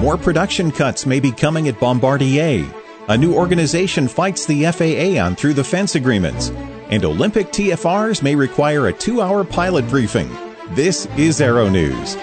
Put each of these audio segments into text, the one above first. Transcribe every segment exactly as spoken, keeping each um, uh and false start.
More production cuts may be coming at Bombardier. A new organization fights the F A A on through-the-fence agreements. And Olympic T F Rs may require a two-hour pilot briefing. This is Aero News.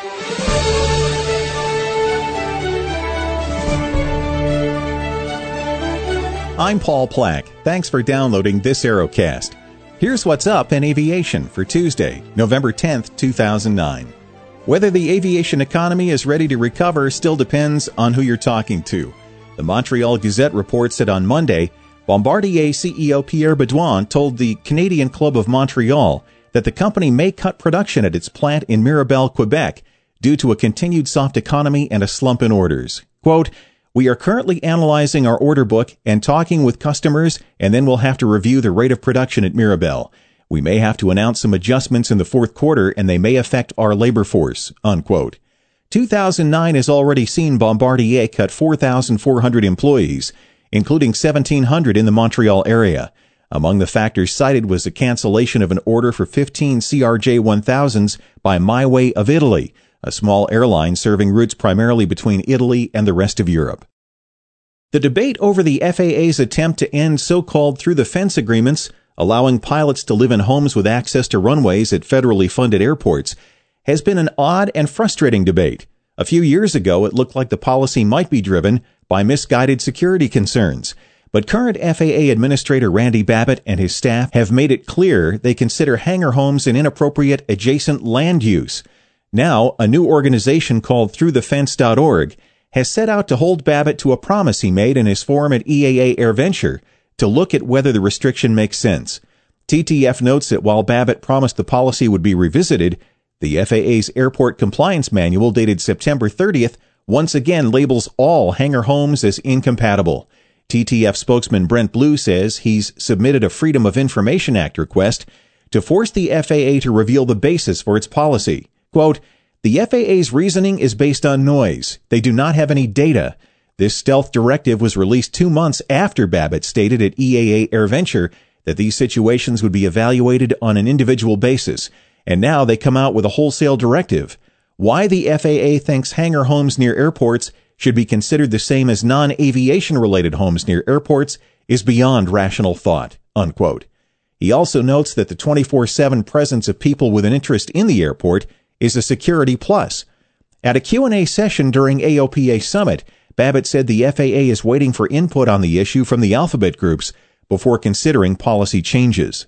I'm Paul Plack. Thanks for downloading this Aerocast. Here's what's up in aviation for Tuesday, November tenth, two thousand nine. Whether the aviation economy is ready to recover still depends on who you're talking to. The Montreal Gazette reports that on Monday, Bombardier C E O Pierre Beaudoin told the Canadian Club of Montreal that the company may cut production at its plant in Mirabel, Quebec, due to a continued soft economy and a slump in orders. Quote, "We are currently analyzing our order book and talking with customers, and then we'll have to review the rate of production at Mirabel. We may have to announce some adjustments in the fourth quarter, and they may affect our labor force," unquote. two thousand nine has already seen Bombardier cut four thousand four hundred employees, including seventeen hundred in the Montreal area. Among the factors cited was the cancellation of an order for fifteen C R J one thousands by My Way of Italy, a small airline serving routes primarily between Italy and the rest of Europe. The debate over the F A A's attempt to end so-called through-the-fence agreements, allowing pilots to live in homes with access to runways at federally funded airports, has been an odd and frustrating debate. A few years ago, it looked like the policy might be driven by misguided security concerns. But current F A A Administrator Randy Babbitt and his staff have made it clear they consider hangar homes an inappropriate adjacent land use. Now, a new organization called through the fence dot org has set out to hold Babbitt to a promise he made in his forum at E A A AirVenture to look at whether the restriction makes sense. T T F notes that while Babbitt promised the policy would be revisited, the F A A's Airport Compliance Manual dated September thirtieth once again labels all hangar homes as incompatible. T T F spokesman Brent Blue says he's submitted a Freedom of Information Act request to force the F A A to reveal the basis for its policy. Quote, "The F A A's reasoning is based on noise. They do not have any data. This stealth directive was released two months after Babbitt stated at E A A AirVenture that these situations would be evaluated on an individual basis, and now they come out with a wholesale directive. Why the F A A thinks hangar homes near airports should be considered the same as non-aviation related homes near airports is beyond rational thought," unquote. He also notes that the twenty-four seven presence of people with an interest in the airport is a security plus. At a Q and A session during A O P A Summit, Babbitt said the F A A is waiting for input on the issue from the alphabet groups before considering policy changes.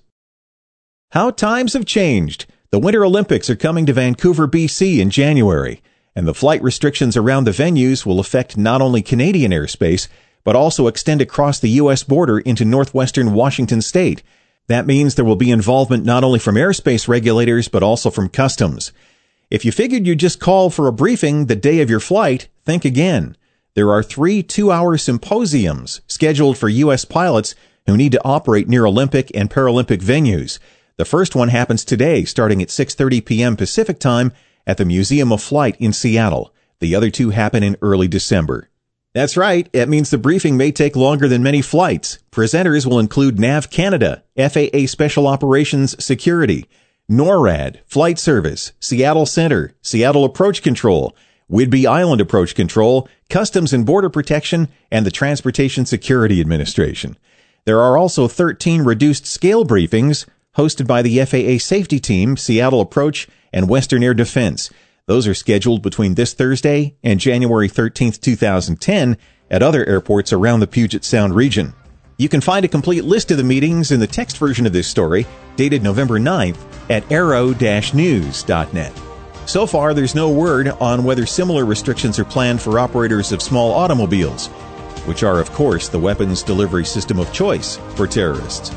How times have changed. The Winter Olympics are coming to Vancouver, B C in January, and the flight restrictions around the venues will affect not only Canadian airspace, but also extend across the U S border into northwestern Washington state. That means there will be involvement not only from airspace regulators, but also from customs. If you figured you'd just call for a briefing the day of your flight, think again. There are three two-hour symposiums scheduled for U S pilots who need to operate near Olympic and Paralympic venues. The first one happens today, starting at six thirty p.m. Pacific Time at the Museum of Flight in Seattle. The other two happen in early December. That's right, it means the briefing may take longer than many flights. Presenters will include NAV Canada, F A A Special Operations Security, NORAD, Flight Service, Seattle Center, Seattle Approach Control, Whidbey Island Approach Control, Customs and Border Protection, and the Transportation Security Administration. There are also thirteen reduced scale briefings hosted by the F A A Safety Team, Seattle Approach, and Western Air Defense. Those are scheduled between this Thursday and January thirteenth, two thousand ten at other airports around the Puget Sound region. You can find a complete list of the meetings in the text version of this story, dated November ninth, at aero dash news dot net. So far, there's no word on whether similar restrictions are planned for operators of small automobiles, which are, of course, the weapons delivery system of choice for terrorists.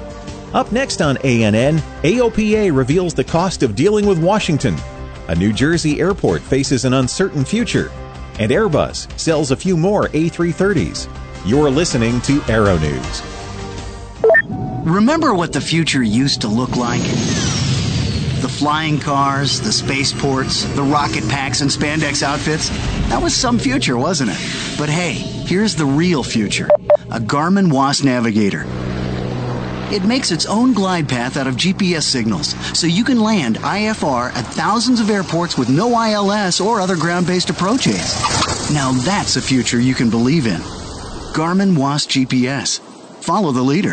Up next on A N N, A O P A reveals the cost of dealing with Washington. A New Jersey airport faces an uncertain future, and Airbus sells a few more A three thirties. You're listening to Aero News. Remember what the future used to look like? The flying cars, the spaceports, the rocket packs and spandex outfits. That was some future, wasn't it? But hey, here's the real future. A Garmin W A S Navigator. It makes its own glide path out of G P S signals, so you can land I F R at thousands of airports with no I L S or other ground-based approach aids. Now that's a future you can believe in. Garmin W A S G P S. Follow the leader.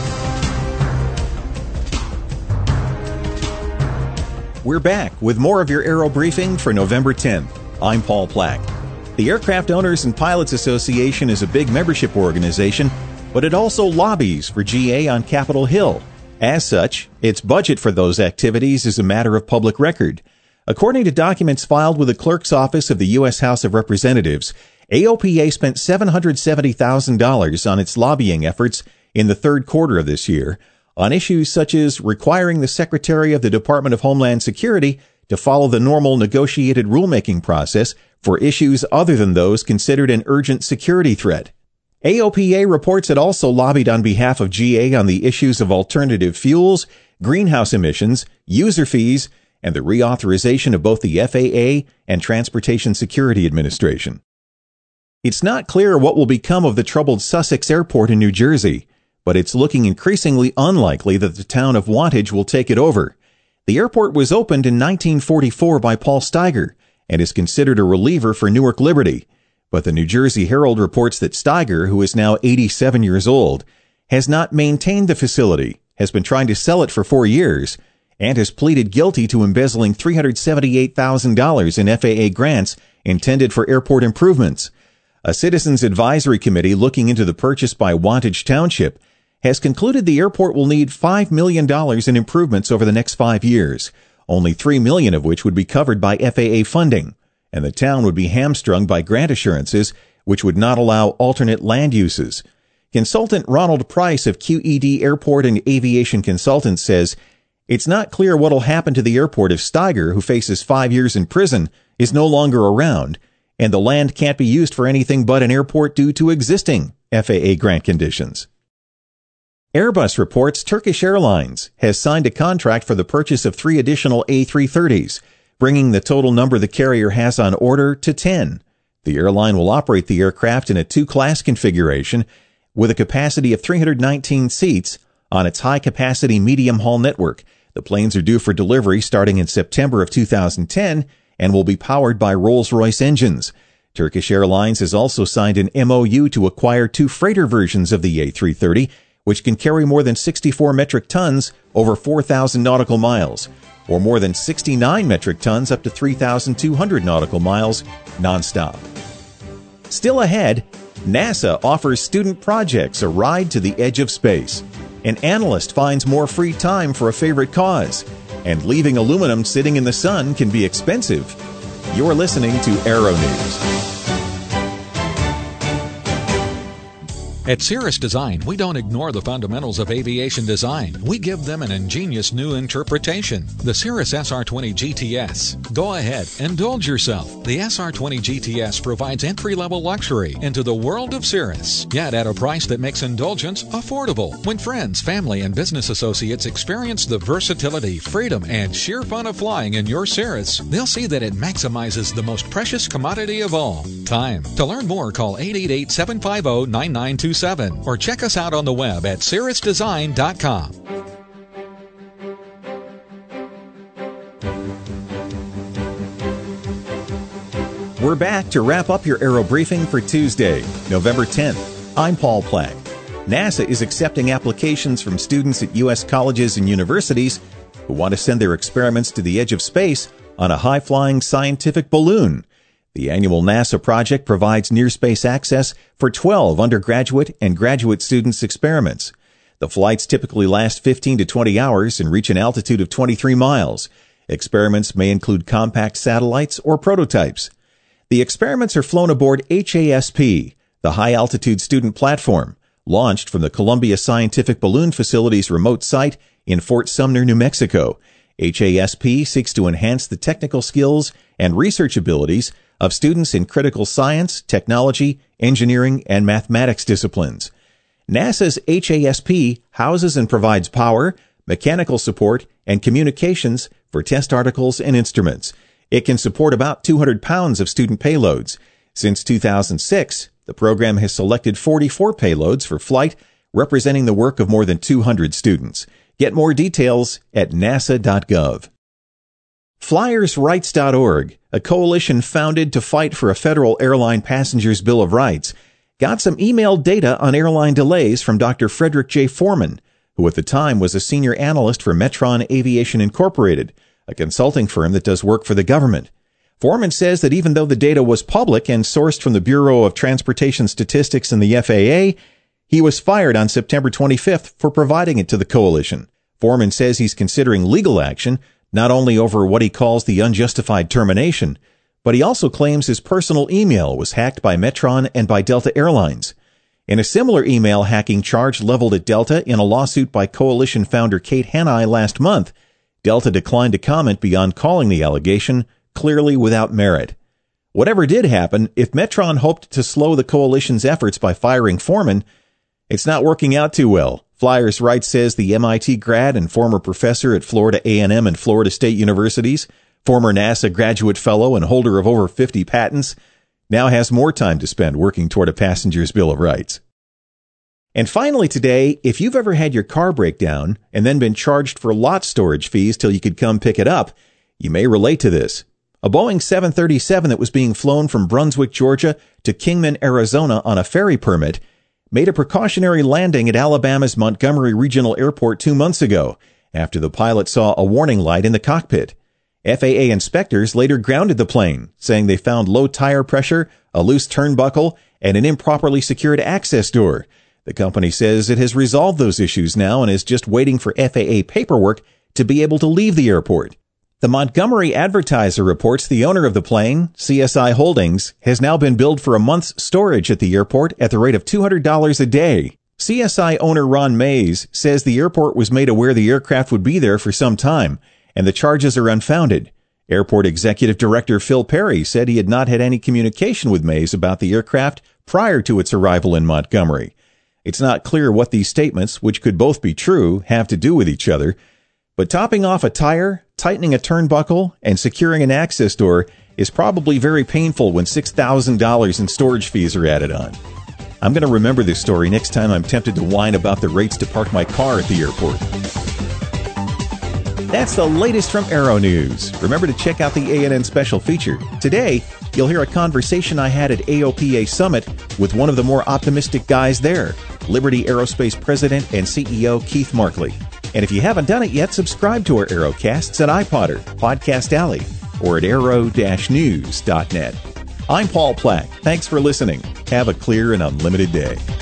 We're back with more of your Aero Briefing for November tenth. I'm Paul Plack. The Aircraft Owners and Pilots Association is a big membership organization, but it also lobbies for G A on Capitol Hill. As such, its budget for those activities is a matter of public record. According to documents filed with the Clerk's Office of the U S House of Representatives, A O P A spent seven hundred seventy thousand dollars on its lobbying efforts in the third quarter of this year, on issues such as requiring the Secretary of the Department of Homeland Security to follow the normal negotiated rulemaking process for issues other than those considered an urgent security threat. A O P A reports it also lobbied on behalf of G A on the issues of alternative fuels, greenhouse emissions, user fees, and the reauthorization of both the F A A and Transportation Security Administration. It's not clear what will become of the troubled Sussex Airport in New Jersey, but it's looking increasingly unlikely that the town of Wantage will take it over. The airport was opened in nineteen forty-four by Paul Steiger and is considered a reliever for Newark Liberty. But the New Jersey Herald reports that Steiger, who is now eighty-seven years old, has not maintained the facility, has been trying to sell it for four years, and has pleaded guilty to embezzling three hundred seventy-eight thousand dollars in F A A grants intended for airport improvements. A Citizens Advisory Committee looking into the purchase by Wantage Township has concluded the airport will need five million dollars in improvements over the next five years, only three million dollars of which would be covered by F A A funding, and the town would be hamstrung by grant assurances which would not allow alternate land uses. Consultant Ronald Price of Q E D Airport and Aviation Consultants says, "It's not clear what will happen to the airport if Steiger, who faces five years in prison, is no longer around, and the land can't be used for anything but an airport due to existing F A A grant conditions." Airbus reports Turkish Airlines has signed a contract for the purchase of three additional A three thirties, bringing the total number the carrier has on order to ten. The airline will operate the aircraft in a two-class configuration with a capacity of three hundred nineteen seats on its high-capacity medium-haul network. The planes are due for delivery starting in September of two thousand ten and will be powered by Rolls-Royce engines. Turkish Airlines has also signed an M O U to acquire two freighter versions of the A three thirty, which can carry more than sixty-four metric tons over four thousand nautical miles, or more than sixty-nine metric tons up to three thousand two hundred nautical miles nonstop. Still ahead, NASA offers student projects a ride to the edge of space. An analyst finds more free time for a favorite cause, and leaving aluminum sitting in the sun can be expensive. You're listening to Aero News. At Cirrus Design, we don't ignore the fundamentals of aviation design. We give them an ingenious new interpretation. The Cirrus S R twenty G T S. Go ahead, indulge yourself. The S R twenty G T S provides entry-level luxury into the world of Cirrus, yet at a price that makes indulgence affordable. When friends, family, and business associates experience the versatility, freedom, and sheer fun of flying in your Cirrus, they'll see that it maximizes the most precious commodity of all, time. To learn more, call eight eight eight, seven five zero, nine nine two seven or check us out on the web at cirrus design dot com. We're back to wrap up your Aero Briefing for Tuesday, November tenth. I'm Paul Plack. NASA is accepting applications from students at U S colleges and universities who want to send their experiments to the edge of space on a high-flying scientific balloon. The annual NASA project provides near-space access for twelve undergraduate and graduate students' experiments. The flights typically last fifteen to twenty hours and reach an altitude of twenty-three miles. Experiments may include compact satellites or prototypes. The experiments are flown aboard H A S P, the high-altitude student platform, launched from the Columbia Scientific Balloon Facility's remote site in Fort Sumner, New Mexico. H A S P seeks to enhance the technical skills and research abilities of students in critical science, technology, engineering, and mathematics disciplines. NASA's H A S P houses and provides power, mechanical support, and communications for test articles and instruments. It can support about two hundred pounds of student payloads. Since two thousand six, the program has selected forty-four payloads for flight, representing the work of more than two hundred students. Get more details at nasa dot gov. Flyers Rights dot org, a coalition founded to fight for a federal airline passengers' Bill of Rights, got some emailed data on airline delays from Doctor Frederick J. Foreman, who at the time was a senior analyst for Metron Aviation Incorporated, a consulting firm that does work for the government. Foreman says that even though the data was public and sourced from the Bureau of Transportation Statistics and the F A A, he was fired on September twenty-fifth for providing it to the coalition. Foreman says he's considering legal action, not only over what he calls the unjustified termination, but he also claims his personal email was hacked by Metron and by Delta Airlines. In a similar email hacking charge leveled at Delta in a lawsuit by coalition founder Kate Hanai last month, Delta declined to comment beyond calling the allegation clearly without merit. Whatever did happen, if Metron hoped to slow the coalition's efforts by firing Foreman, it's not working out too well. Flyers Rights says the M I T grad and former professor at Florida A and M and Florida State Universities, former NASA graduate fellow and holder of over fifty patents, now has more time to spend working toward a passenger's Bill of Rights. And finally today, if you've ever had your car break down and then been charged for lot storage fees till you could come pick it up, you may relate to this. A Boeing seven thirty-seven that was being flown from Brunswick, Georgia to Kingman, Arizona on a ferry permit made a precautionary landing at Alabama's Montgomery Regional Airport two months ago after the pilot saw a warning light in the cockpit. F A A inspectors later grounded the plane, saying they found low tire pressure, a loose turnbuckle, and an improperly secured access door. The company says it has resolved those issues now and is just waiting for F A A paperwork to be able to leave the airport. The Montgomery Advertiser reports the owner of the plane, C S I Holdings, has now been billed for a month's storage at the airport at the rate of two hundred dollars a day. C S I owner Ron Mays says the airport was made aware the aircraft would be there for some time, and the charges are unfounded. Airport Executive Director Phil Perry said he had not had any communication with Mays about the aircraft prior to its arrival in Montgomery. It's not clear what these statements, which could both be true, have to do with each other. But topping off a tire, tightening a turnbuckle, and securing an access door is probably very painful when six thousand dollars in storage fees are added on. I'm going to remember this story next time I'm tempted to whine about the rates to park my car at the airport. That's the latest from Aero News. Remember to check out the A N N special feature. Today, you'll hear a conversation I had at A O P A Summit with one of the more optimistic guys there, Liberty Aerospace President and C E O Keith Markley. And if you haven't done it yet, subscribe to our Aerocasts at iPodder, Podcast Alley, or at aero dash news dot net. I'm Paul Plack. Thanks for listening. Have a clear and unlimited day.